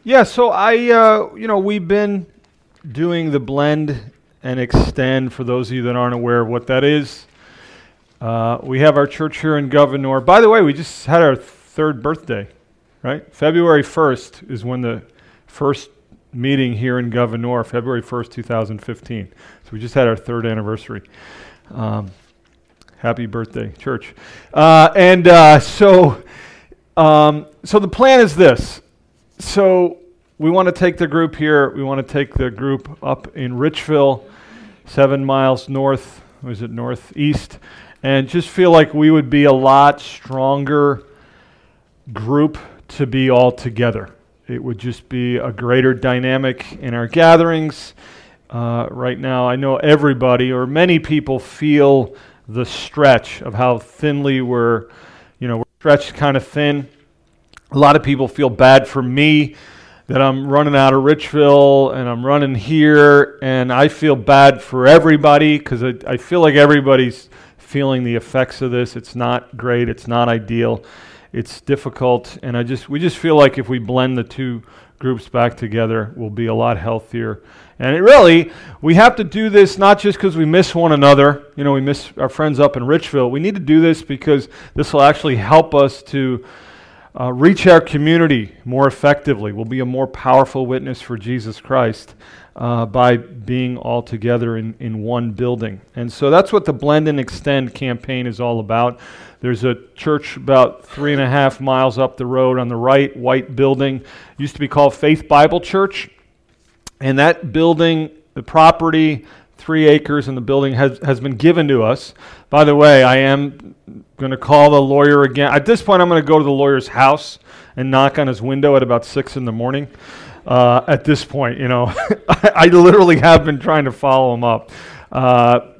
Yeah, so we've been doing the blend and extend. For those of you that aren't aware of what that is, we have our church here in Gouverneur. By the way, we just had our third birthday, right? February 1st is when the first meeting here in Gouverneur, February 1st, 2015. So we just had our third anniversary. Happy birthday, church. So the plan is this. So we want to take the group here. We want to take the group up in Richville, 7 miles north, northeast, and just feel like we would be a lot stronger group to be all together. It would just be a greater dynamic in our gatherings. Right now, I know everybody or many people feel the stretch of how thinly we're stretched kind of thin. A lot of people feel bad for me that I'm running out of Richville and I'm running here, and I feel bad for everybody because I feel like everybody's feeling the effects of this. It's not great. It's not ideal. It's difficult, and we just feel like if we blend the two groups back together, we'll be a lot healthier. And we have to do this not just because we miss one another. We miss our friends up in Richville. We need to do this because this will actually help us to reach our community more effectively. We'll be a more powerful witness for Jesus Christ by being all together in one building. And so that's what the Blend and Extend campaign is all about. There's a church about 3.5 miles up the road on the right, white building. Used to be called Faith Bible Church. And that building, the property, 3 acres in the building has been given to us. By the way, I am going to call the lawyer again. At this point, I'm going to go to the lawyer's house and knock on his window at about 6 in the morning. At this point, I literally have been trying to follow him up. But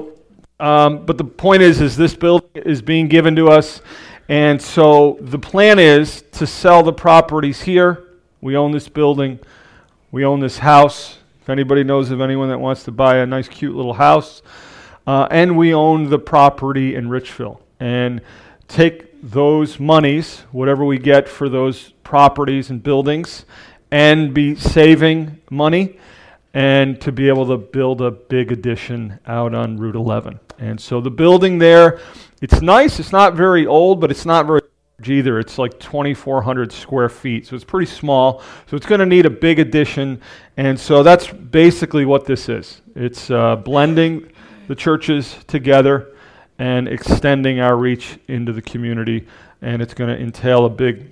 the point is this building is being given to us, and so the plan is to sell the properties here. We own this building. We own this house. If anybody knows of anyone that wants to buy a nice, cute little house. And we own the property in Richville. And take those monies, whatever we get for those properties and buildings, and be saving money and to be able to build a big addition out on Route 11. And so the building there, it's nice. It's not very old, but it's not very large either. It's like 2,400 square feet, so it's pretty small. So it's going to need a big addition. And so that's basically what this is. It's blending the churches together and extending our reach into the community. And it's going to entail a big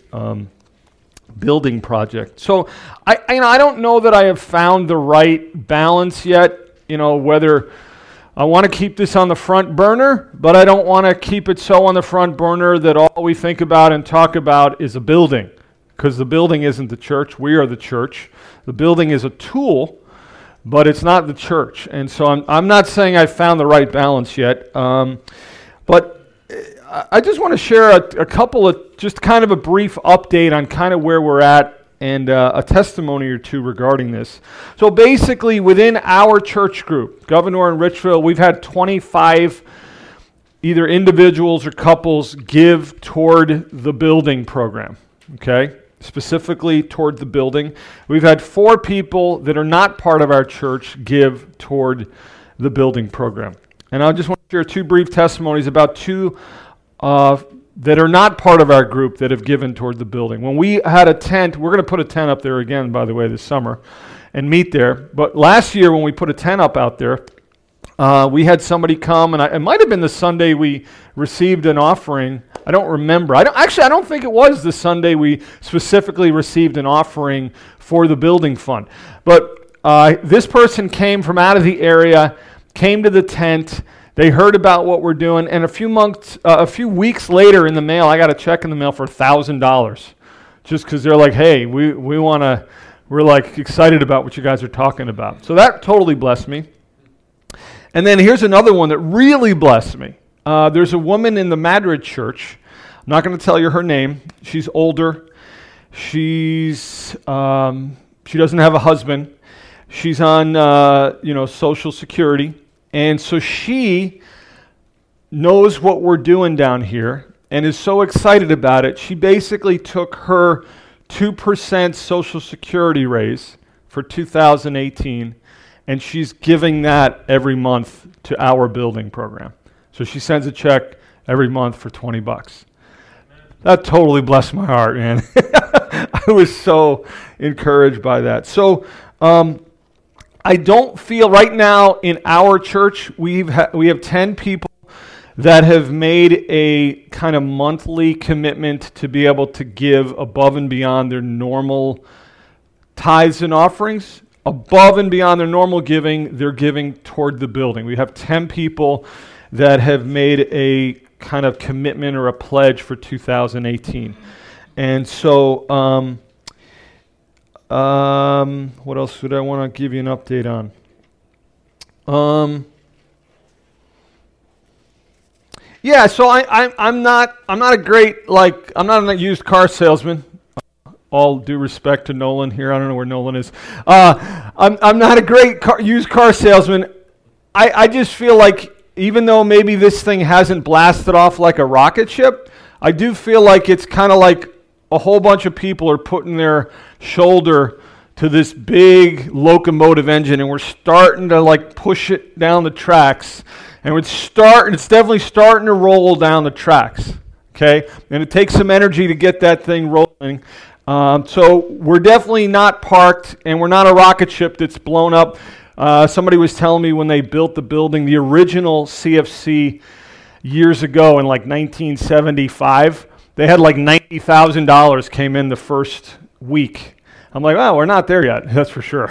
building project. So I don't know that I have found the right balance yet, whether I want to keep this on the front burner, but I don't want to keep it so on the front burner that all we think about and talk about is a building, because the building isn't the church. We are the church. The building is a tool, but it's not the church. And so I'm not saying I've found the right balance yet, but I just want to share a couple of, just kind of a brief update on kind of where we're at and a testimony or two regarding this. So basically, within our church group, Gouverneur and Richville, we've had 25 either individuals or couples give toward the building program, okay? Specifically toward the building. We've had 4 people that are not part of our church give toward the building program. And I just want to share 2 brief testimonies about 2 that are not part of our group that have given toward the building. When we had a tent, we're going to put a tent up there again, by the way, this summer, and meet there. But last year when we put a tent up out there, we had somebody come, and it might have been the Sunday we received an offering. I don't remember. I don't think it was the Sunday we specifically received an offering for the building fund. But this person came from out of the area, came to the tent. They heard about what we're doing, and a few weeks later in the mail, I got a check in the mail for $1,000, just because they're like, hey, we're like excited about what you guys are talking about. So that totally blessed me. And then here's another one that really blessed me. There's a woman in the Madrid church. I'm not going to tell you her name. She's older. She doesn't have a husband. She's on Social Security. And so she knows what we're doing down here and is so excited about it. She basically took her 2% Social Security raise for 2018, and she's giving that every month to our building program. So she sends a check every month for $20. That totally blessed my heart, man. I was so encouraged by that. So I don't feel right now in our church, we have 10 people that have made a kind of monthly commitment to be able to give above and beyond their normal tithes and offerings. Above and beyond their normal giving, they're giving toward the building. We have 10 people that have made a kind of commitment or a pledge for 2018. And so, what else would I want to give you an update on? Yeah, so I'm not a used car salesman. All due respect to Nolan here, I don't know where Nolan is. I'm not a great used car salesman. I just feel like even though maybe this thing hasn't blasted off like a rocket ship, I do feel like it's kind of like a whole bunch of people are putting their shoulder to this big locomotive engine, and we're starting to like push it down the tracks, and it's definitely starting to roll down the tracks. Okay, and it takes some energy to get that thing rolling. So we're definitely not parked, and we're not a rocket ship that's blown up. Somebody was telling me when they built the building, the original CFC years ago in like 1975, they had like $90,000 came in the first week. I'm like, oh, we're not there yet, that's for sure.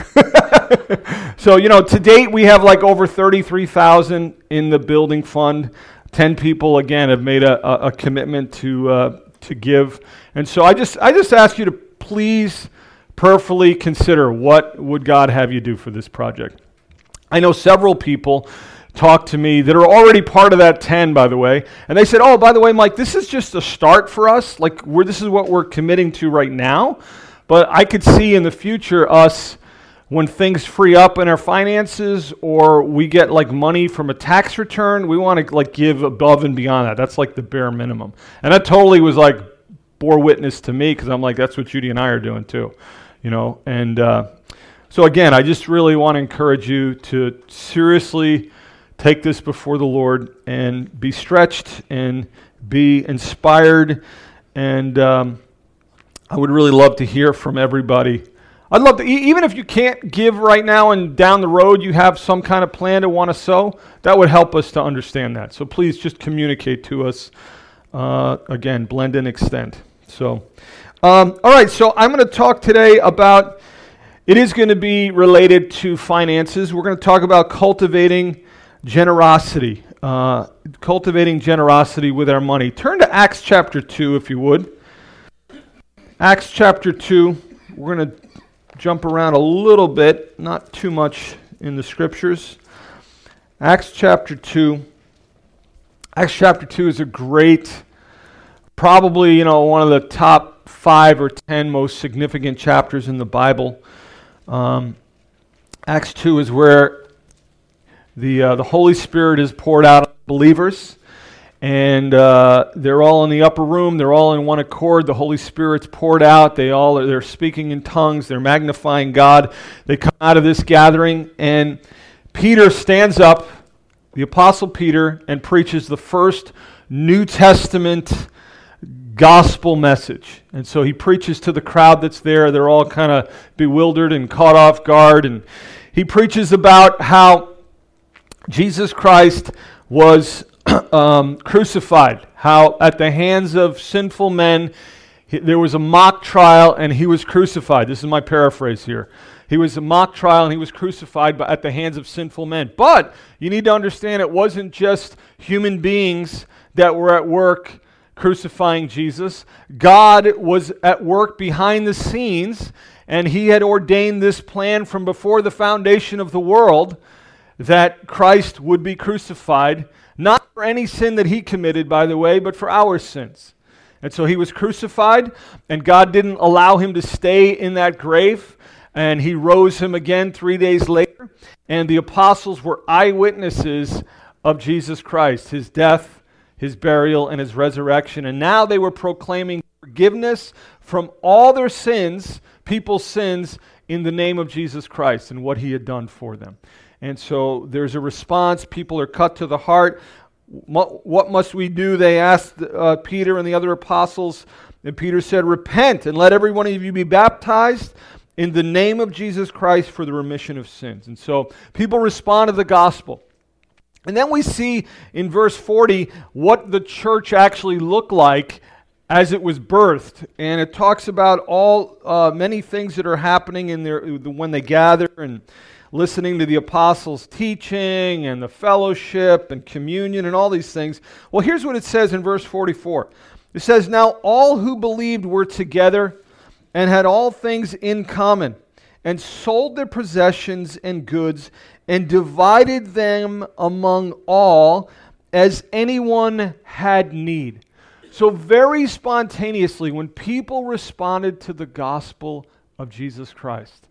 So, to date we have like over $33,000 in the building fund. 10 people, again, have made a commitment to give. And so I just ask you to please prayerfully consider what would God have you do for this project. I know several people talked to me that are already part of that 10, by the way, and they said, oh, by the way, Mike, this is just a start for us. Like, this is what we're committing to right now, but I could see in the future us, when things free up in our finances or we get like money from a tax return, we want to like give above and beyond that. That's like the bare minimum. And that totally was like bore witness to me, because I'm like, that's what Judy and I are doing too, And so again, I just really want to encourage you to seriously take this before the Lord and be stretched and be inspired. And I would really love to hear from everybody. I'd love to, even if you can't give right now and down the road you have some kind of plan to want to sow, that would help us to understand that. So please just communicate to us. Again, blend and extend. So, all right, so I'm going to talk today about, it is going to be related to finances. We're going to talk about cultivating generosity. Cultivating generosity with our money. Turn to Acts chapter 2, if you would. Acts chapter 2. We're going to jump around a little bit, not too much in the scriptures. Acts chapter 2. Acts chapter 2 is a great, probably, one of the top 5 or 10 most significant chapters in the Bible. Acts 2 is where the Holy Spirit is poured out on believers, and they're all in the upper room. They're all in one accord. The Holy Spirit's poured out. They're speaking in tongues. They're magnifying God. They come out of this gathering, and Peter stands up, the Apostle Peter, and preaches the first New Testament gospel message. And so he preaches to the crowd that's there. They're all kind of bewildered and caught off guard. And he preaches about how Jesus Christ was crucified, how at the hands of sinful men there was a mock trial and he was crucified. This is my paraphrase here. He was a mock trial and he was crucified at the hands of sinful men. But you need to understand, it wasn't just human beings that were at work crucifying Jesus. God was at work behind the scenes, and he had ordained this plan from before the foundation of the world that Christ would be crucified, not for any sin that he committed, by the way, but for our sins. And so he was crucified, and God didn't allow him to stay in that grave, and he rose him again 3 days later, and the apostles were eyewitnesses of Jesus Christ, his death, his burial, and his resurrection. And now they were proclaiming forgiveness from all their sins, people's sins, in the name of Jesus Christ and what he had done for them. And so there's a response. People are cut to the heart. What must we do? They asked Peter and the other apostles. And Peter said, repent and let every one of you be baptized in the name of Jesus Christ for the remission of sins. And so people respond to the gospel. And then we see in verse 40 what the church actually looked like as it was birthed. And it talks about many things that are happening in there when they gather and listening to the apostles' teaching and the fellowship and communion and all these things. Well, here's what it says in verse 44. It says, now all who believed were together and had all things in common, and sold their possessions and goods, and divided them among all as anyone had need. So very spontaneously, when people responded to the gospel of Jesus Christ,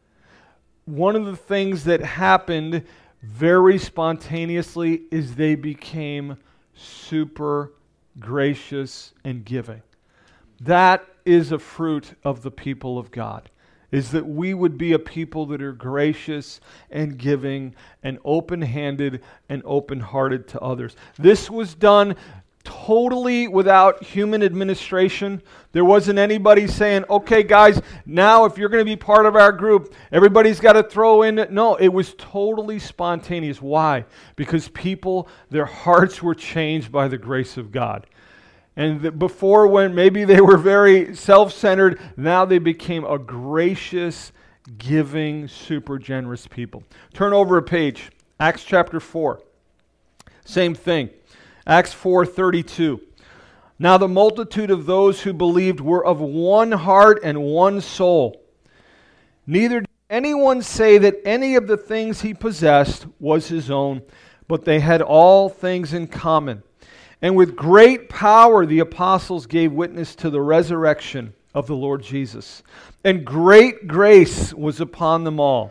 one of the things that happened very spontaneously is they became super gracious and giving. That is a fruit of the people of God, is that we would be a people that are gracious and giving and open-handed and open-hearted to others. This was done totally without human administration. There wasn't anybody saying, okay guys, now if you're going to be part of our group, everybody's got to throw in. No, it was totally spontaneous. Why? Because people, their hearts were changed by the grace of God. And before, when maybe they were very self-centered, now they became a gracious, giving, super generous people. Turn over a page. Acts chapter 4. Same thing. Acts 4:32. Now the multitude of those who believed were of one heart and one soul. Neither did anyone say that any of the things he possessed was his own, but they had all things in common. And with great power the apostles gave witness to the resurrection of the Lord Jesus. And great grace was upon them all.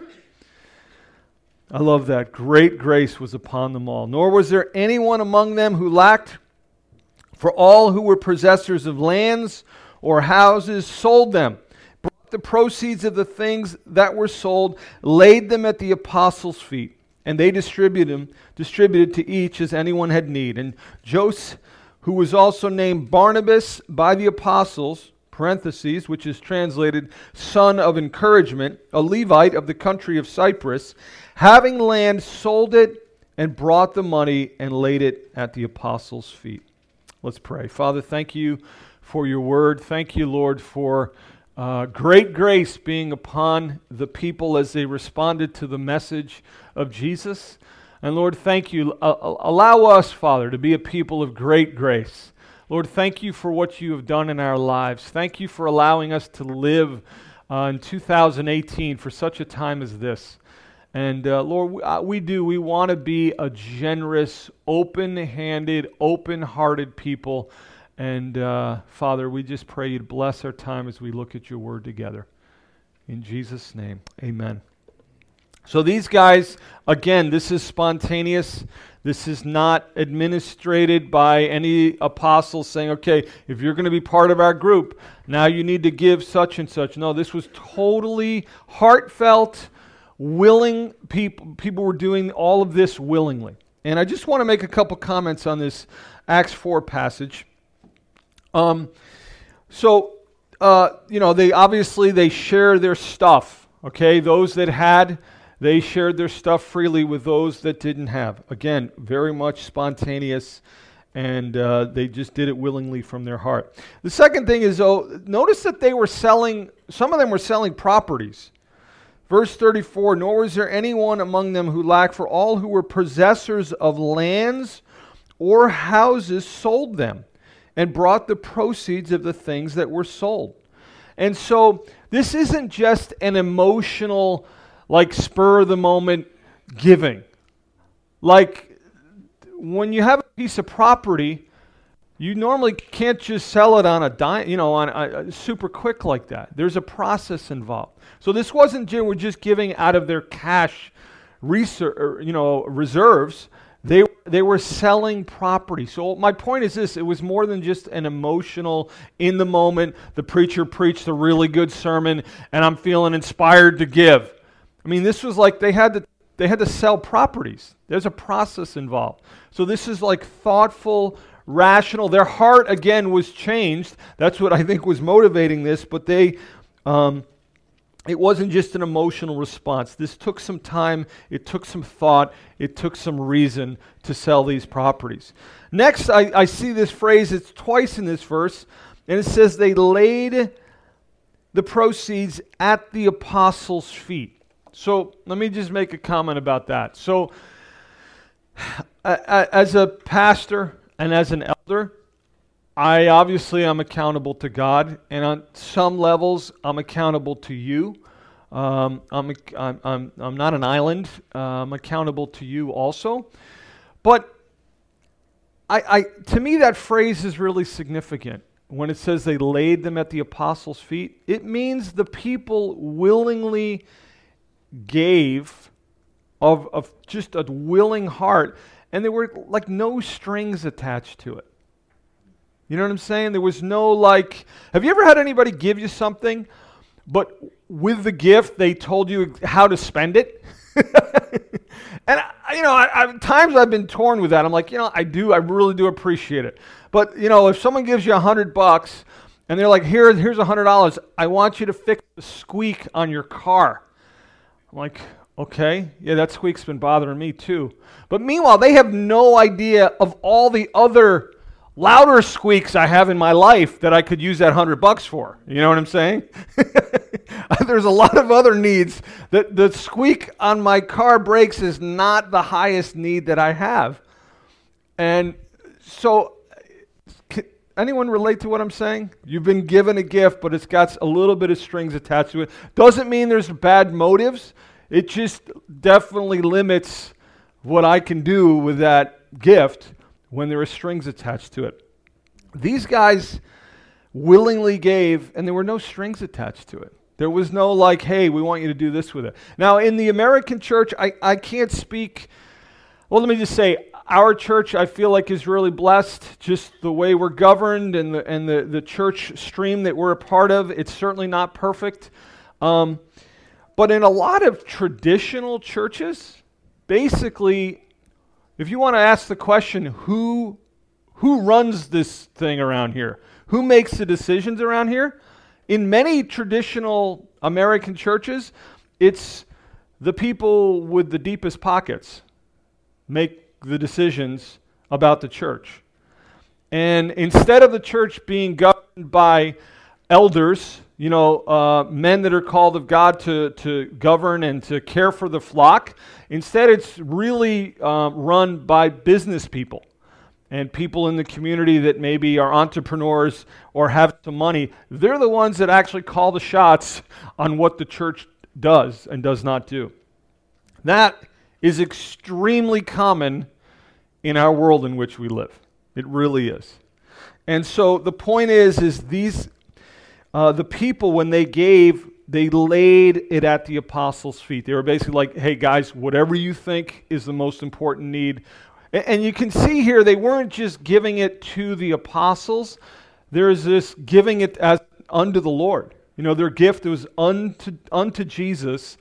I love that. Great grace was upon them all. Nor was there anyone among them who lacked, for all who were possessors of lands or houses sold them, brought the proceeds of the things that were sold, laid them at the apostles' feet, and they distributed to each as anyone had need. And Joseph, who was also named Barnabas by the apostles, parentheses, which is translated son of encouragement, a Levite of the country of Cyprus, having land, sold it and brought the money and laid it at the apostles' feet. Let's pray. Father, thank you for your word. Thank you, Lord, for great grace being upon the people as they responded to the message of Jesus. And Lord, thank you. Allow us, Father, to be a people of great grace. Lord, thank you for what you have done in our lives. Thank you for allowing us to live in 2018 for such a time as this. And Lord, we want to be a generous, open-handed, open-hearted people. And Father, we just pray you'd bless our time as we look at your word together. In Jesus' name, amen. So these guys, again, this is spontaneous. This is not administrated by any apostles saying, okay, if you're going to be part of our group, now you need to give such and such. No, this was totally heartfelt, willing people. People were doing all of this willingly. And I just want to make a couple comments on this Acts 4 passage. They obviously share their stuff. Okay, those that had, they shared their stuff freely with those that didn't have. Again, very much spontaneous, and they just did it willingly from their heart. The second thing is, notice that they were selling, some of them were selling properties. Verse 34, nor was there anyone among them who lacked, for all who were possessors of lands or houses sold them and brought the proceeds of the things that were sold. And so this isn't just an emotional, spur-of-the-moment giving. Like, when you have a piece of property, you normally can't just sell it on a super quick like that. There's a process involved. So this wasn't we're just giving out of their cash reserves. They were selling property. So my point is this: it was more than just an emotional, in the moment, the preacher preached a really good sermon and I'm feeling inspired to give. I mean, this was like they had to sell properties. There's a process involved. So this is like thoughtful, rational. Their heart, again, was changed. That's what I think was motivating this, but it wasn't just an emotional response. This took some time, it took some thought, it took some reason to sell these properties. Next, I see this phrase, it's twice in this verse, and it says they laid the proceeds at the apostles' feet. So let me just make a comment about that. So as a pastor and as an elder, I obviously am accountable to God, and on some levels, I'm accountable to you. I'm not an island. I'm accountable to you also. But to me, that phrase is really significant. When it says they laid them at the apostles' feet, it means the people willingly gave of just a willing heart, and there were like no strings attached to it. You know what I'm saying? There was no like, have you ever had anybody give you something, but with the gift they told you how to spend it? And times I've been torn with that. I'm like, I really do appreciate it. But if someone gives you $100 and they're like, here's $100, I want you to fix the squeak on your car. I'm like, okay, yeah, that squeak's been bothering me too. But meanwhile, they have no idea of all the other louder squeaks I have in my life that I could use that $100 for. You know what I'm saying? There's a lot of other needs. The squeak on my car brakes is not the highest need that I have. And so, can anyone relate to what I'm saying? You've been given a gift, but it's got a little bit of strings attached to it. Doesn't mean there's bad motives. It just definitely limits what I can do with that gift when there are strings attached to it. These guys willingly gave, and there were no strings attached to it. There was no like, hey, we want you to do this with it. Now, in the American church, I can't speak, well, let me just say, our church, I feel like, is really blessed, just the way we're governed and the church stream that we're a part of. It's certainly not perfect. But in a lot of traditional churches, basically, if you want to ask the question, who runs this thing around here? Who makes the decisions around here? In many traditional American churches, it's the people with the deepest pockets make the decisions about the church. And instead of the church being governed by elders, men that are called of God to govern and to care for the flock, instead it's really run by business people and people in the community that maybe are entrepreneurs or have some money. They're the ones that actually call the shots on what the church does and does not do. That is extremely common in our world in which we live. It really is. And so the point is these the people, when they gave, they laid it at the apostles' feet. They were basically like, hey guys, whatever you think is the most important need. And you can see here, they weren't just giving it to the apostles. There's this giving it as unto the Lord. Their gift was unto Jesus.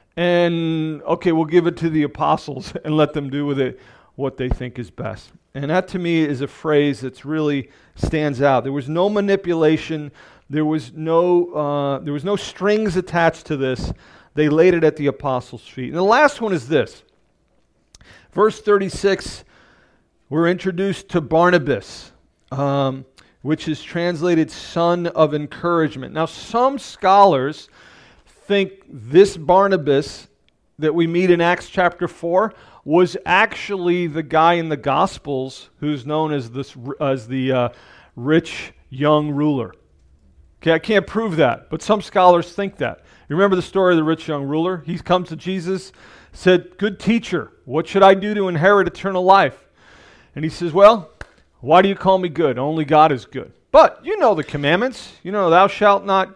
And okay, we'll give it to the apostles and let them do with it what they think is best. And that to me is a phrase that really stands out. There was no manipulation. There was no strings attached to this. They laid it at the apostles' feet. And the last one is this. Verse 36, we're introduced to Barnabas, which is translated son of encouragement. Now, some scholars think this Barnabas that we meet in Acts chapter 4 was actually the guy in the Gospels who's known as the rich young ruler. Okay, I can't prove that, but some scholars think that. You remember the story of the rich young ruler? He comes to Jesus, said, "Good teacher, what should I do to inherit eternal life?" And he says, "Well, why do you call me good? Only God is good. But you know the commandments. Thou shalt not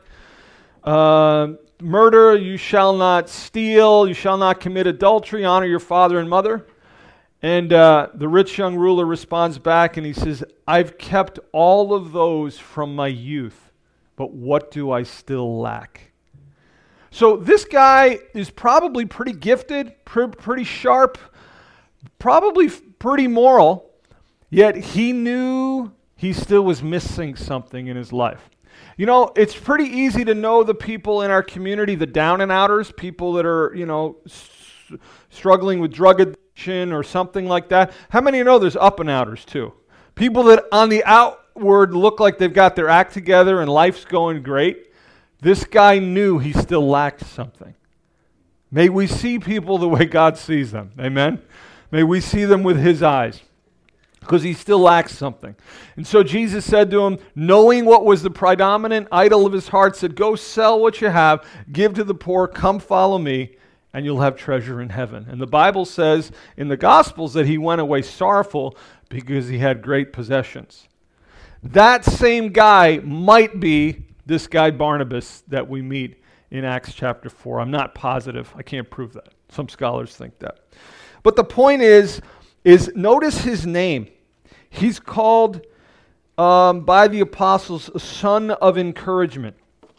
murder, you shall not steal, you shall not commit adultery, honor your father and mother." And the rich young ruler responds back and he says, I've kept all of those from my youth, but what do I still lack? So this guy is probably pretty gifted, pretty sharp, probably pretty moral, yet he knew he still was missing something in his life. You know, it's pretty easy to know the people in our community, the down and outers, people that are, struggling with drug addiction or something like that. How many know there's up and outers too? People that on the outward look like they've got their act together and life's going great. This guy knew he still lacked something. May we see people the way God sees them. Amen? May we see them with his eyes, because he still lacks something. And so Jesus said to him, knowing what was the predominant idol of his heart, said, go sell what you have, give to the poor, come follow me, and you'll have treasure in heaven. And the Bible says in the Gospels that he went away sorrowful because he had great possessions. That same guy might be this guy Barnabas that we meet in Acts chapter 4. I'm not positive. I can't prove that. Some scholars think that. But the point is notice his name. He's called by the apostles a son of encouragement.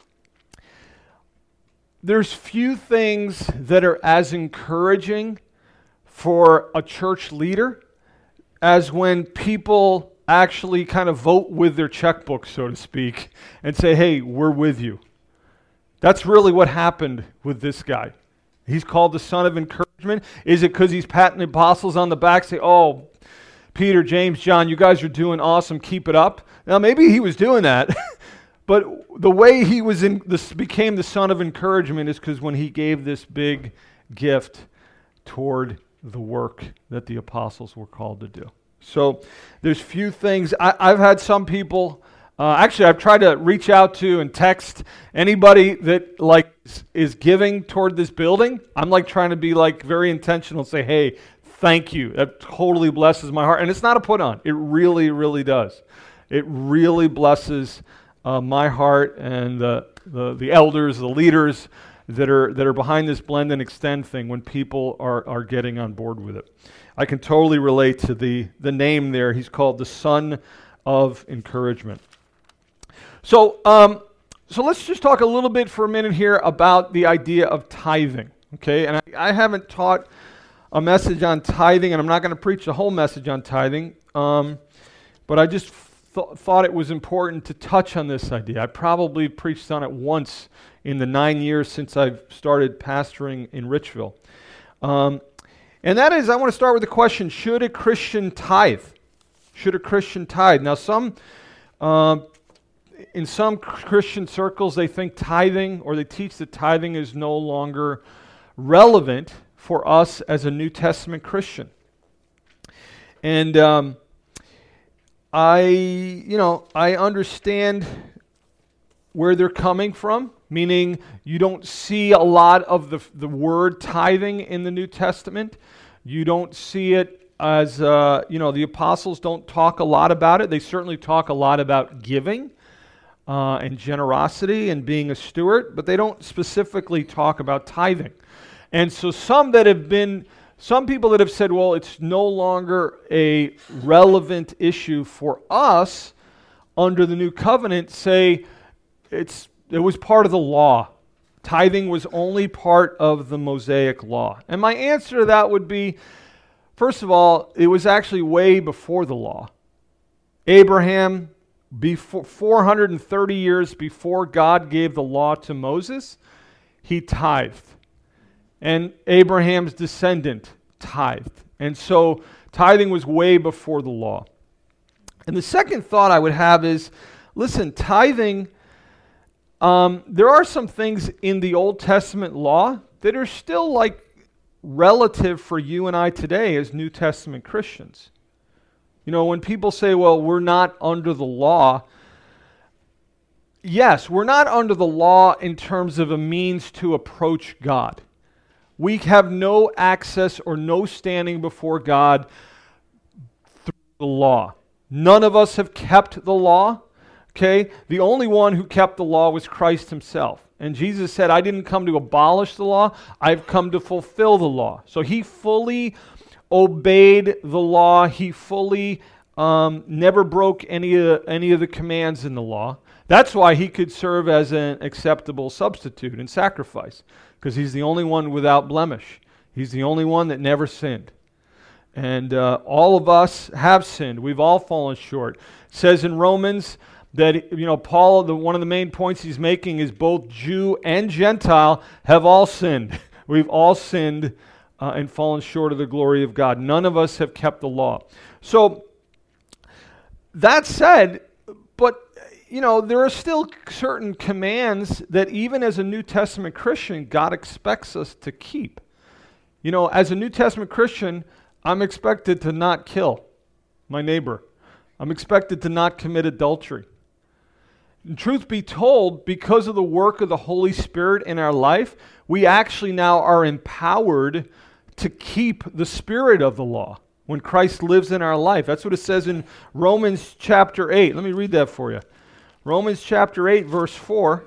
There's few things that are as encouraging for a church leader as when people actually kind of vote with their checkbook, so to speak, and say, hey, we're with you. That's really what happened with this guy. He's called the son of encouragement. Is it because he's patting the apostles on the back, say, oh, Peter, James, John, you guys are doing awesome, keep it up? Now, maybe he was doing that, but the way he was became the son of encouragement is because when he gave this big gift toward the work that the apostles were called to do. So there's few things. I've had some people, actually I've tried to reach out to and text anybody that is giving toward this building. I'm trying to be very intentional and say, hey, thank you. That totally blesses my heart. And it's not a put on. It really, really does. It really blesses my heart and the elders, the leaders that are behind this blend and extend thing when people are getting on board with it. I can totally relate to the name there. He's called the Son of Encouragement. So let's just talk a little bit for a minute here about the idea of tithing. Okay, and I haven't taught a message on tithing, and I'm not going to preach the whole message on tithing, but I just thought it was important to touch on this idea. I probably preached on it once in the 9 years since I've started pastoring in Richville. And that is, I want to start with the question, should a Christian tithe? Should a Christian tithe? Now, in some Christian circles, they think tithing, or they teach that tithing is no longer relevant for us as a New Testament Christian. And I understand where they're coming from, meaning you don't see a lot of the word tithing in the New Testament. You don't see it as, the apostles don't talk a lot about it. They certainly talk a lot about giving and generosity and being a steward, but they don't specifically talk about tithing. And so some people that have said, well, it's no longer a relevant issue for us under the new covenant, say it was part of the law. Tithing was only part of the Mosaic law. And my answer to that would be, first of all, it was actually way before the law. Abraham, before 430 years before God gave the law to Moses, he tithed. And Abraham's descendant tithed. And so tithing was way before the law. And the second thought I would have is, listen, tithing, there are some things in the Old Testament law that are still relative for you and I today as New Testament Christians. When people say, well, we're not under the law, yes, we're not under the law in terms of a means to approach God. We have no access or no standing before God through the law. None of us have kept the law. Okay? The only one who kept the law was Christ himself. And Jesus said, I didn't come to abolish the law, I've come to fulfill the law. So he fully obeyed the law. He fully never broke any of the commands in the law. That's why he could serve as an acceptable substitute and sacrifice, because he's the only one without blemish. He's the only one that never sinned. And all of us have sinned. We've all fallen short. It says in Romans that, Paul, one of the main points he's making is both Jew and Gentile have all sinned. We've all sinned and fallen short of the glory of God. None of us have kept the law. So, that said, but, there are still certain commands that even as a New Testament Christian, God expects us to keep. As a New Testament Christian, I'm expected to not kill my neighbor. I'm expected to not commit adultery. And truth be told, because of the work of the Holy Spirit in our life, we actually now are empowered to keep the spirit of the law when Christ lives in our life. That's what it says in Romans chapter 8. Let me read that for you. Romans chapter 8, verse 4.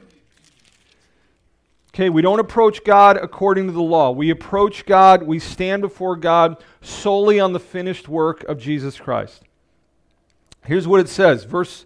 Okay, we don't approach God according to the law. We approach God, we stand before God solely on the finished work of Jesus Christ. Here's what it says. Verse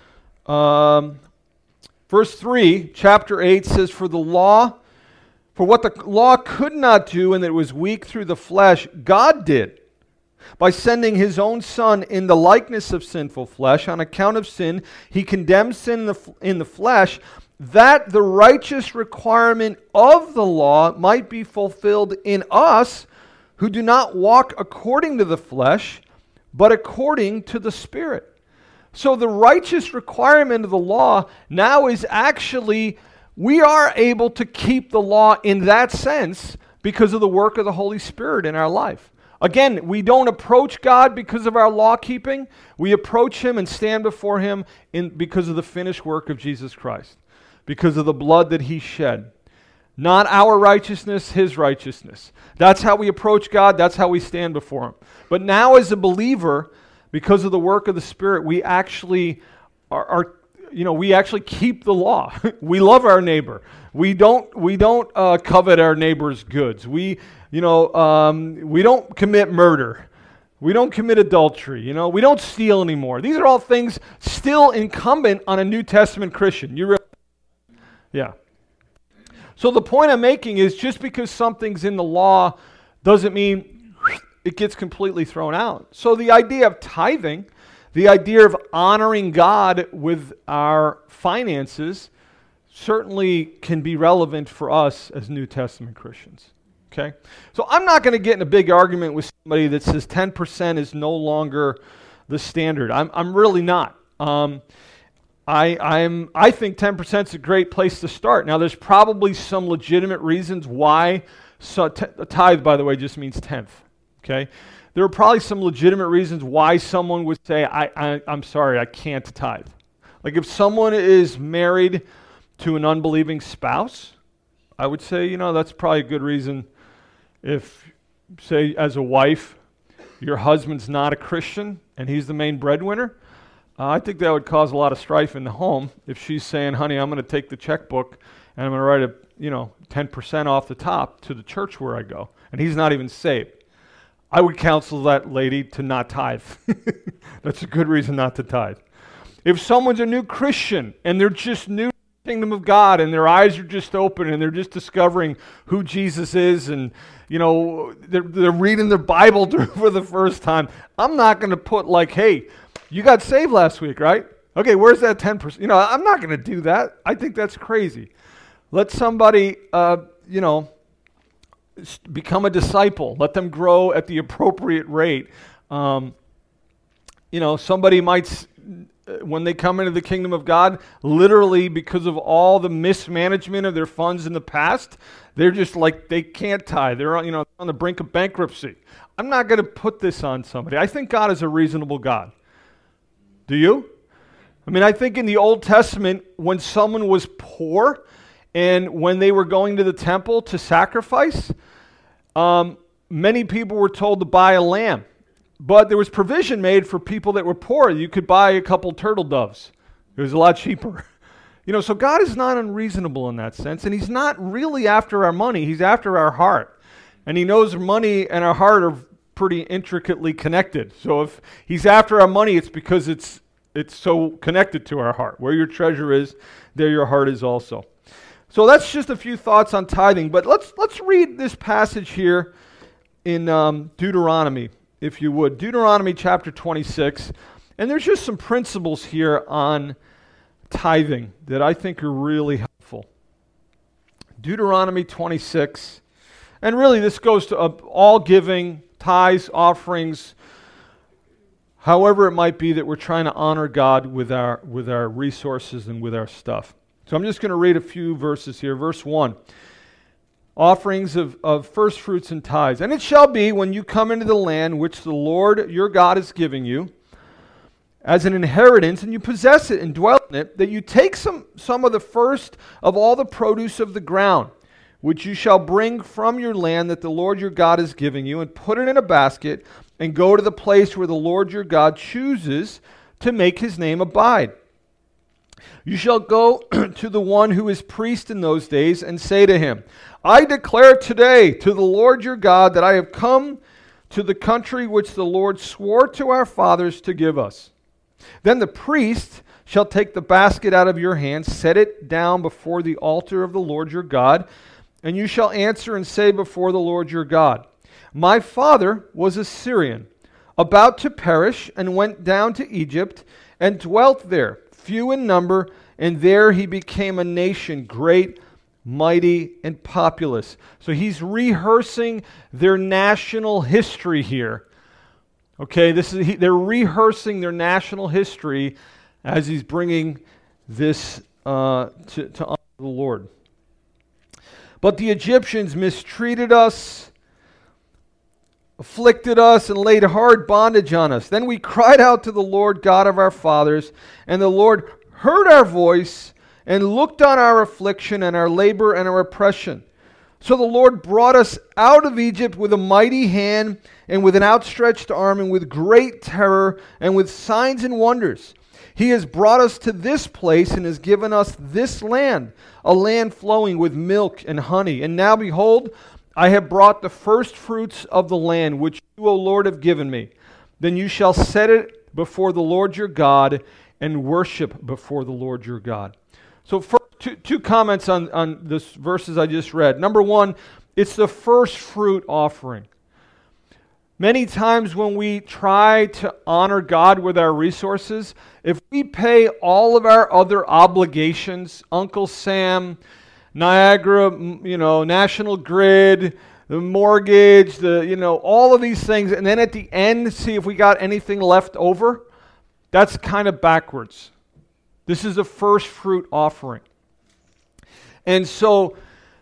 3, chapter 8 says, For what the law could not do, and that it was weak through the flesh, God did, by sending his own Son in the likeness of sinful flesh. On account of sin, he condemned sin in the flesh, that the righteous requirement of the law might be fulfilled in us who do not walk according to the flesh, but according to the Spirit. So the righteous requirement of the law now is actually, we are able to keep the law in that sense because of the work of the Holy Spirit in our life. Again, we don't approach God because of our law keeping. We approach him and stand before him because of the finished work of Jesus Christ, because of the blood that he shed. Not our righteousness, his righteousness. That's how we approach God. That's how we stand before him. But now as a believer, because of the work of the Spirit, we actually we actually keep the law. We love our neighbor. We don't covet our neighbor's goods. We don't commit murder. We don't commit adultery. We don't steal anymore. These are all things still incumbent on a New Testament Christian. Yeah. So the point I'm making is, just because something's in the law doesn't mean it gets completely thrown out. So the idea of tithing, the idea of honoring God with our finances, certainly can be relevant for us as New Testament Christians. Okay? So I'm not going to get in a big argument with somebody that says 10% is no longer the standard. I'm really not. I think 10% is a great place to start. Now, there's probably some legitimate reasons why. Tithe, by the way, just means tenth. Okay, there are probably some legitimate reasons why someone would say, "I'm sorry, I can't tithe." Like if someone is married to an unbelieving spouse, I would say, that's probably a good reason. If, say, as a wife, your husband's not a Christian and he's the main breadwinner, I think that would cause a lot of strife in the home if she's saying, honey, I'm going to take the checkbook and I'm going to write 10% off the top to the church where I go, and he's not even saved. I would counsel that lady to not tithe. That's a good reason not to tithe. If someone's a new Christian and they're just new to the kingdom of God and their eyes are just open and they're just discovering who Jesus is, and they're reading the Bible for the first time, I'm not going to put like, hey, you got saved last week, right? Okay, where's that 10%? I'm not going to do that. I think that's crazy. Let somebody, become a disciple. Let them grow at the appropriate rate. Somebody might, when they come into the kingdom of God, literally because of all the mismanagement of their funds in the past, they're just like, they can't tithe. They're on the brink of bankruptcy. I'm not going to put this on somebody. I think God is a reasonable God. Do you? I think in the Old Testament, when someone was poor and when they were going to the temple to sacrifice, many people were told to buy a lamb. But there was provision made for people that were poor. You could buy a couple turtle doves. It was a lot cheaper. So God is not unreasonable in that sense, and he's not really after our money. He's after our heart. And he knows money and our heart are pretty intricately connected. So if he's after our money, it's because it's so connected to our heart. Where your treasure is, there your heart is also. So that's just a few thoughts on tithing. But let's read this passage here in Deuteronomy, if you would. Deuteronomy chapter 26. And there's just some principles here on tithing that I think are really helpful. Deuteronomy 26. And really this goes to all giving, tithes, offerings, however it might be that we're trying to honor God with our resources and with our stuff. So I'm just going to read a few verses here. Verse 1. Offerings of first fruits and tithes. And it shall be when you come into the land which the Lord your God is giving you as an inheritance, and you possess it and dwell in it, that you take some of the first of all the produce of the ground, which you shall bring from your land that the Lord your God is giving you, and put it in a basket, and go to the place where the Lord your God chooses to make his name abide. You shall go to the one who is priest in those days, and say to him, I declare today to the Lord your God that I have come to the country which the Lord swore to our fathers to give us. Then the priest shall take the basket out of your hand, set it down before the altar of the Lord your God, and you shall answer and say before the Lord your God, my father was a Syrian, about to perish, and went down to Egypt, and dwelt there, few in number, and there he became a nation great, mighty, and populous. So he's rehearsing their national history here. Okay, they're rehearsing their national history as he's bringing this to honor the Lord. But the Egyptians mistreated us, afflicted us, and laid hard bondage on us. Then we cried out to the Lord God of our fathers, and the Lord heard our voice and looked on our affliction and our labor and our oppression. So the Lord brought us out of Egypt with a mighty hand and with an outstretched arm and with great terror and with signs and wonders. He has brought us to this place and has given us this land, a land flowing with milk and honey. And now behold, I have brought the first fruits of the land, which you, O Lord, have given me. Then you shall set it before the Lord your God and worship before the Lord your God. So first, two comments on this verses I just read. Number one, it's the first fruit offering. Many times when we try to honor God with our resources, if we pay all of our other obligations, Uncle Sam, Niagara, National Grid, the mortgage, all of these things, and then at the end see if we got anything left over, that's kind of backwards. This is a first fruit offering. And so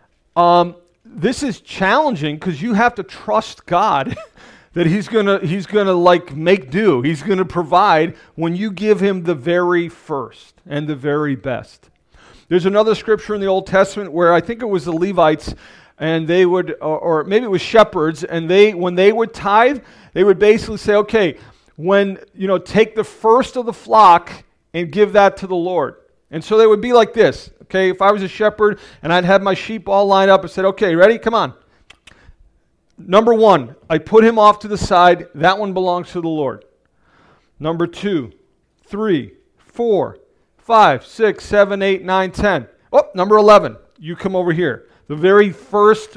this is challenging because you have to trust God that he's gonna like make do. He's gonna provide when you give him the very first and the very best. There's another scripture in the Old Testament where I think it was the Levites, and they would, or maybe it was shepherds, and when they would tithe, they would basically say, okay, take the first of the flock and give that to the Lord. And so they would be like this. Okay, if I was a shepherd and I'd have my sheep all lined up and said, okay, ready? Come on. Number one, I put him off to the side. That one belongs to the Lord. Number 2, 3, 4, 5, 6, 7, 8, 9, 10. Oh, number 11, you come over here. The first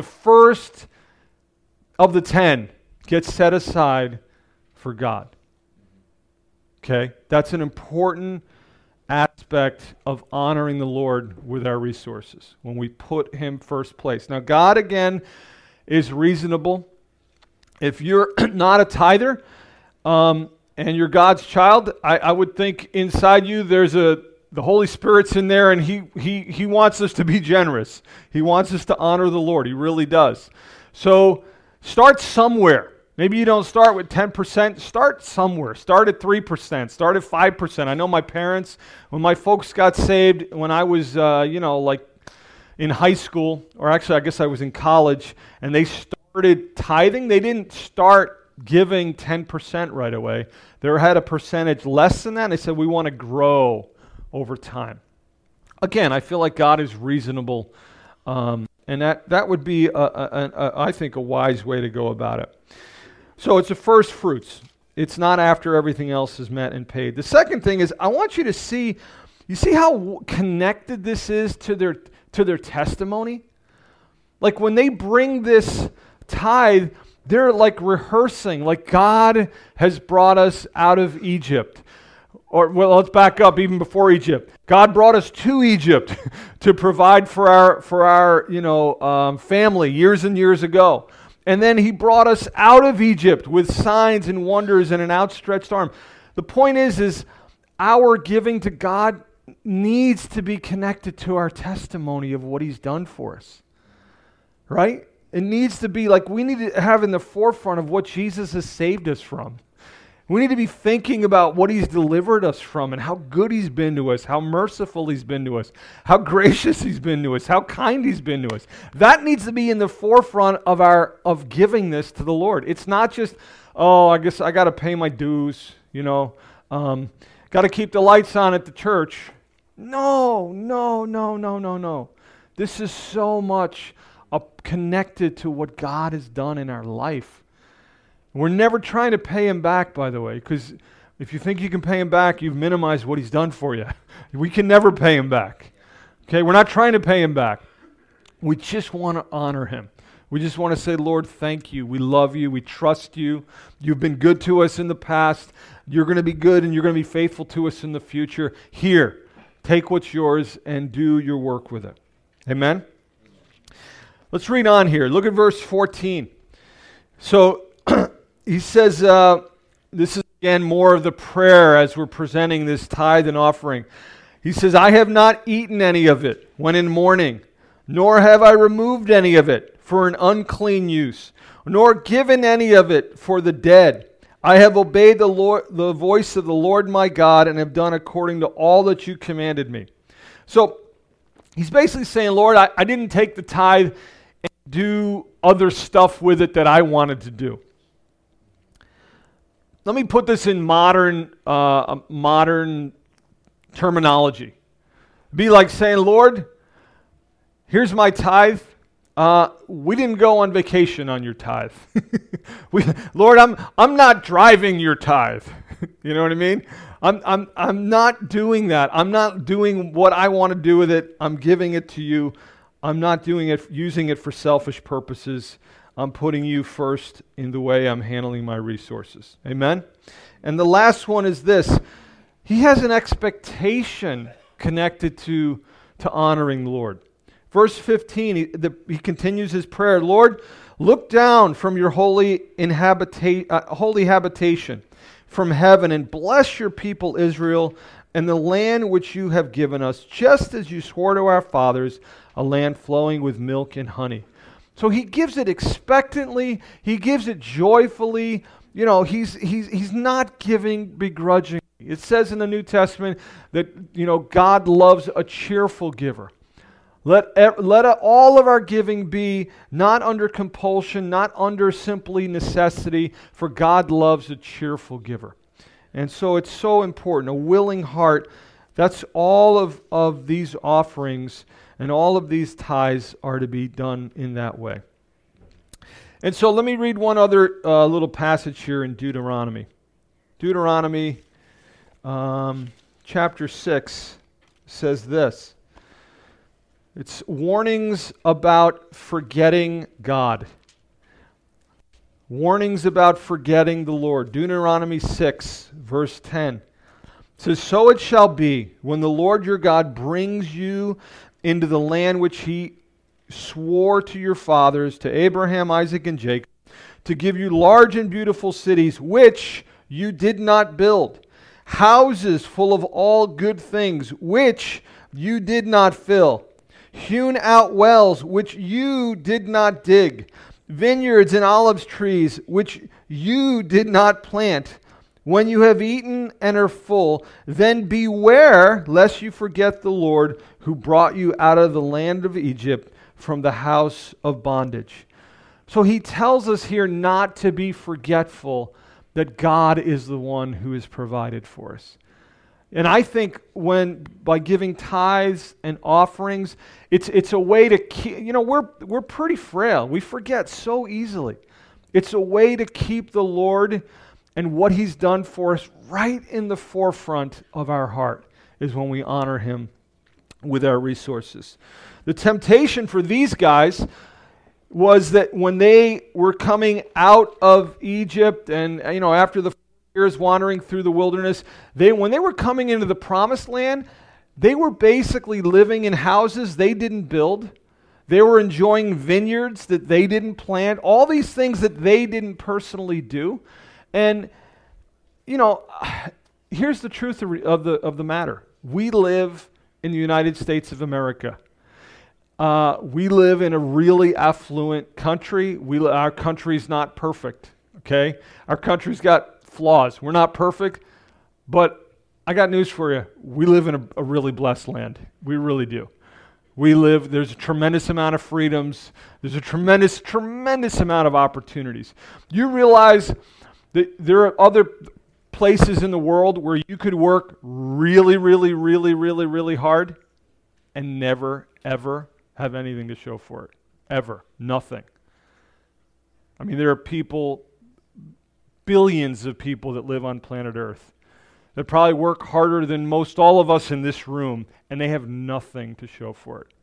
of the 10 gets set aside for God. Okay, that's an important aspect of honoring the Lord with our resources when we put him first place. Now, God, again, is reasonable. If you're not a tither and you're God's child, I would think inside you the Holy Spirit's in there, and he wants us to be generous. He wants us to honor the Lord. He really does. So start somewhere. Maybe you don't start with 10%. Start somewhere. Start at 3%. Start at 5%. I know my parents, when my folks got saved, when I was, in high school, or actually I guess I was in college, and they started tithing, they didn't start giving 10% right away. They had a percentage less than that, and they said, we want to grow over time. Again, I feel like God is reasonable, and that would be, I think, a wise way to go about it. So it's the first fruits. It's not after everything else is met and paid. The second thing is I want you to see, you see how connected this is to their testimony? Like when they bring this tithe, they're like rehearsing, like God has brought us out of Egypt. Or, well, let's back up even before Egypt. God brought us to Egypt to provide for our family years and years ago. And then he brought us out of Egypt with signs and wonders and an outstretched arm. The point is our giving to God needs to be connected to our testimony of what he's done for us. Right? It needs to be like we need to have in the forefront of what Jesus has saved us from. We need to be thinking about what he's delivered us from and how good he's been to us, how merciful he's been to us, how gracious he's been to us, how kind he's been to us. That needs to be in the forefront of giving this to the Lord. It's not just, I guess I got to pay my dues, got to keep the lights on at the church. No. This is so much connected to what God has done in our life. We're never trying to pay him back, by the way, because if you think you can pay him back, you've minimized what he's done for you. We can never pay him back. Okay, we're not trying to pay him back. We just want to honor him. We just want to say, Lord, thank you. We love you. We trust you. You've been good to us in the past. You're going to be good and you're going to be faithful to us in the future. Here, take what's yours and do your work with it. Amen? Let's read on here. Look at verse 14. So, he says, this is again more of the prayer as we're presenting this tithe and offering. He says, I have not eaten any of it when in mourning, nor have I removed any of it for an unclean use, nor given any of it for the dead. I have obeyed the voice of the Lord my God, and have done according to all that you commanded me. So he's basically saying, Lord, I didn't take the tithe and do other stuff with it that I wanted to do. Let me put this in modern terminology. Be like saying, Lord, here's my tithe. We didn't go on vacation on your tithe. Lord, I'm not driving your tithe. You know what I mean? I'm not doing that. I'm not doing what I want to do with it. I'm giving it to you. I'm not using it for selfish purposes. I'm putting you first in the way I'm handling my resources. Amen? And the last one is this. He has an expectation connected to honoring the Lord. Verse 15, he continues his prayer. Lord, look down from your holy habitation from heaven and bless your people Israel and the land which you have given us, just as you swore to our fathers, a land flowing with milk and honey. So he gives it expectantly. He gives it joyfully. He's not giving begrudgingly. It says in the New Testament that, God loves a cheerful giver. Let all of our giving be not under compulsion, not under simply necessity, for God loves a cheerful giver. And so it's so important, a willing heart. That's all of these offerings. And all of these tithes are to be done in that way. And so let me read one other little passage here in Deuteronomy. Deuteronomy chapter 6 says this. It's warnings about forgetting God. Warnings about forgetting the Lord. Deuteronomy 6, verse 10. It says, so it shall be when the Lord your God brings you into the land which he swore to your fathers, to Abraham, Isaac, and Jacob, to give you large and beautiful cities, which you did not build, houses full of all good things, which you did not fill, hewn out wells, which you did not dig, vineyards and olive trees, which you did not plant. When you have eaten and are full, then beware lest you forget the Lord who brought you out of the land of Egypt from the house of bondage. So he tells us here not to be forgetful that God is the one who has provided for us. And I think by giving tithes and offerings, it's a way to keep, we're pretty frail. We forget so easily. It's a way to keep the Lord and what He's done for us right in the forefront of our heart, is when we honor Him with our resources. The temptation for these guys was that when they were coming out of Egypt and, after the 4 years wandering through the wilderness, when they were coming into the promised land, they were basically living in houses they didn't build. They were enjoying vineyards that they didn't plant, all these things that they didn't personally do. And, here's the truth of the matter. We live in the United States of America. We live in a really affluent country. Our country's not perfect, okay? Our country's got flaws. We're not perfect, but I got news for you. We live in a really blessed land. We really do. There's a tremendous amount of freedoms. There's a tremendous, tremendous amount of opportunities. You realize that there are other places in the world where you could work really, really, really, really, really hard and never, ever have anything to show for it. Ever. Nothing. I mean, there are people, billions of people that live on planet Earth that probably work harder than most all of us in this room, and they have nothing to show for it.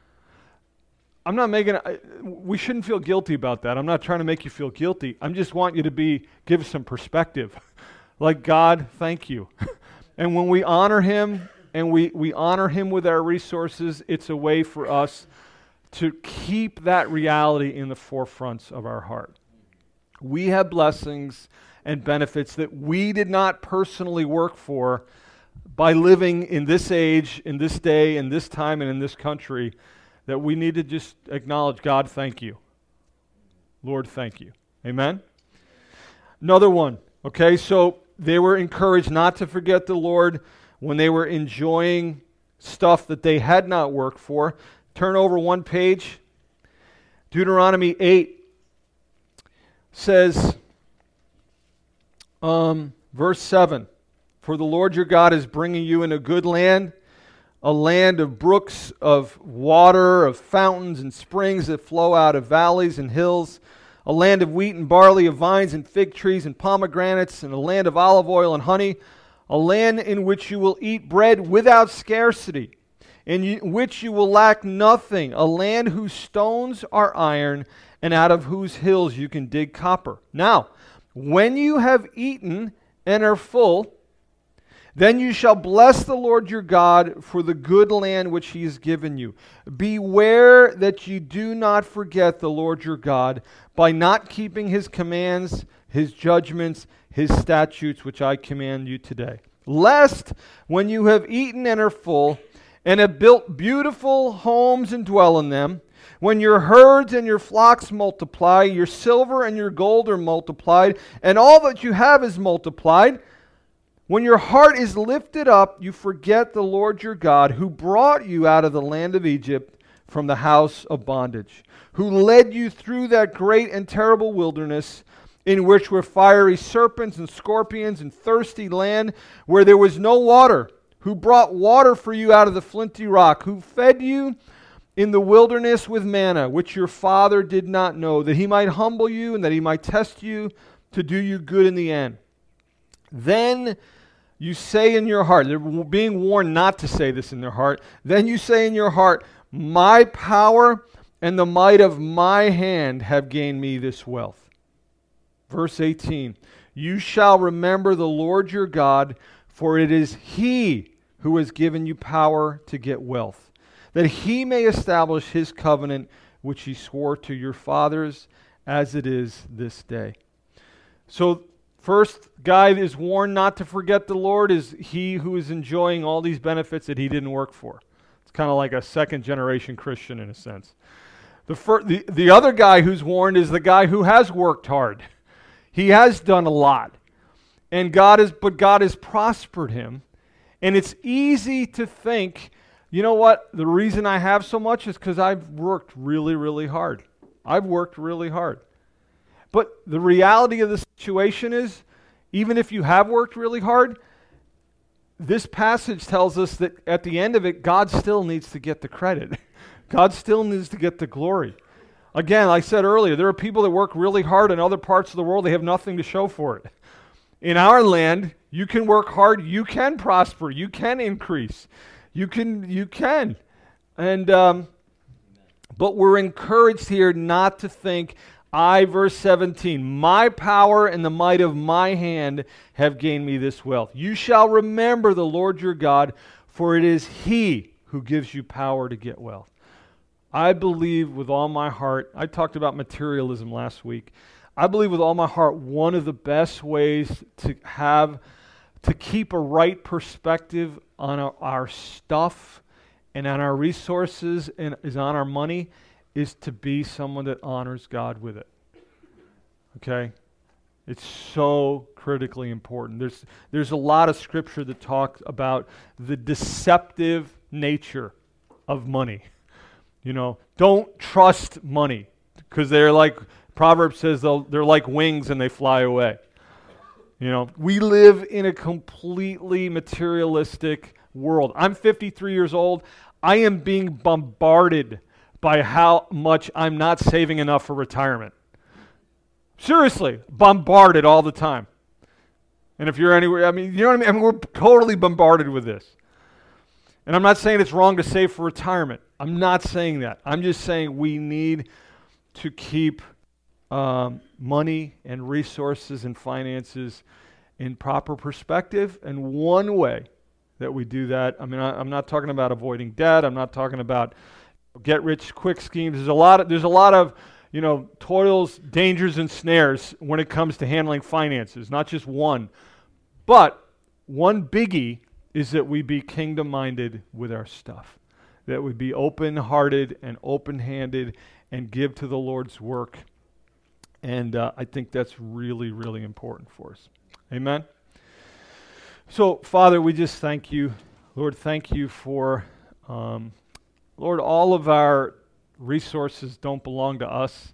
We shouldn't feel guilty about that. I'm not trying to make you feel guilty. I just want you to give some perspective. Like, God, thank you. And when we honor Him, and we honor Him with our resources, it's a way for us to keep that reality in the forefronts of our heart. We have blessings and benefits that we did not personally work for by living in this age, in this day, in this time, and in this country, that we need to just acknowledge, God, thank you. Lord, thank you. Amen? Another one, okay? So they were encouraged not to forget the Lord when they were enjoying stuff that they had not worked for. Turn over one page. Deuteronomy 8 says, verse 7, "For the Lord your God is bringing you in a good land, a land of brooks of water, of fountains and springs that flow out of valleys and hills, a land of wheat and barley, of vines and fig trees and pomegranates, and a land of olive oil and honey, a land in which you will eat bread without scarcity, in which you will lack nothing, a land whose stones are iron, and out of whose hills you can dig copper. Now, when you have eaten and are full, then you shall bless the Lord your God for the good land which He has given you. Beware that you do not forget the Lord your God by not keeping His commands, His judgments, His statutes, which I command you today. Lest, when you have eaten and are full, and have built beautiful homes and dwell in them, when your herds and your flocks multiply, your silver and your gold are multiplied, and all that you have is multiplied, when your heart is lifted up, you forget the Lord your God, who brought you out of the land of Egypt from the house of bondage, who led you through that great and terrible wilderness, in which were fiery serpents and scorpions and thirsty land, where there was no water, who brought water for you out of the flinty rock, who fed you in the wilderness with manna, which your father did not know, that He might humble you and that He might test you to do you good in the end. Then you say in your heart," they're being warned not to say this in their heart, "then you say in your heart, my power and the might of my hand have gained me this wealth." Verse 18, "You shall remember the Lord your God, for it is He who has given you power to get wealth, that He may establish His covenant, which He swore to your fathers, as it is this day." So, first guy that is warned not to forget the Lord is he who is enjoying all these benefits that he didn't work for. It's kind of like a second-generation Christian in a sense. The other guy who's warned is the guy who has worked hard. He has done a lot, and God has prospered him. And it's easy to think, you know what? The reason I have so much is because I've worked really, really hard. I've worked really hard. But the reality of the situation is, even if you have worked really hard, this passage tells us that at the end of it, God still needs to get the credit. God still needs to get the glory. Again, like I said earlier, there are people that work really hard in other parts of the world. They have nothing to show for it. In our land, you can work hard. You can prosper. You can increase. You can. And, but we're encouraged here not to think, verse 17, my power and the might of my hand have gained me this wealth. You shall remember the Lord your God, for it is He who gives you power to get wealth. I believe with all my heart, I talked about materialism last week. I believe with all my heart, one of the best ways to keep a right perspective on our stuff and on our resources and is on our money is to be someone that honors God with it. Okay? It's so critically important. There's a lot of scripture that talks about the deceptive nature of money. You know, don't trust money because they're like, Proverbs says they're like wings and they fly away. You know, we live in a completely materialistic world. I'm 53 years old. I am being bombarded by how much I'm not saving enough for retirement. Seriously, bombarded all the time. And if you're anywhere, I mean, you know what I mean? We're totally bombarded with this. And I'm not saying it's wrong to save for retirement. I'm not saying that. I'm just saying we need to keep money and resources and finances in proper perspective. And one way that we do that, I mean, I'm not talking about avoiding debt. I'm not talking about get-rich-quick schemes. There's a lot of toils, dangers, and snares when it comes to handling finances, not just one. But one biggie is that we be kingdom-minded with our stuff, that we be open-hearted and open-handed and give to the Lord's work. And I think that's really, really important for us. Amen? So, Father, we just thank you. Lord, thank you for, Lord, all of our resources don't belong to us.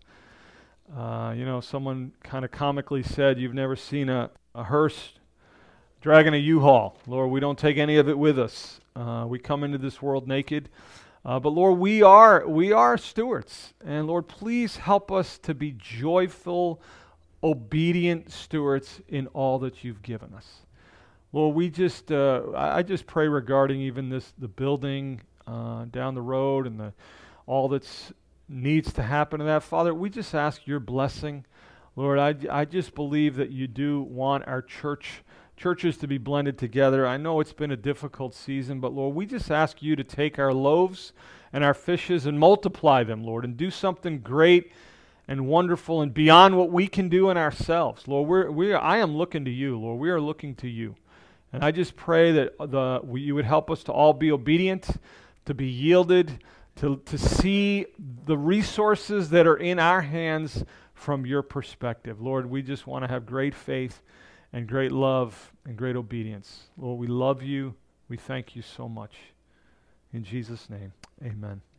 Someone kind of comically said, you've never seen a hearse dragging a U-Haul. Lord, we don't take any of it with us. We come into this world naked. But Lord, we are stewards. And Lord, please help us to be joyful, obedient stewards in all that you've given us. Lord, I just pray regarding even the building down the road and all that's needs to happen to that. Father, we just ask your blessing. Lord, I just believe that you do want our churches to be blended together. I know it's been a difficult season, but Lord, we just ask you to take our loaves and our fishes and multiply them, Lord, and do something great and wonderful and beyond what we can do in ourselves. Lord, I am looking to you, Lord. We are looking to you. And I just pray that you would help us to all be obedient, to be yielded, to see the resources that are in our hands from your perspective. Lord, we just want to have great faith and great love and great obedience. Lord, we love you. We thank you so much. In Jesus' name, amen.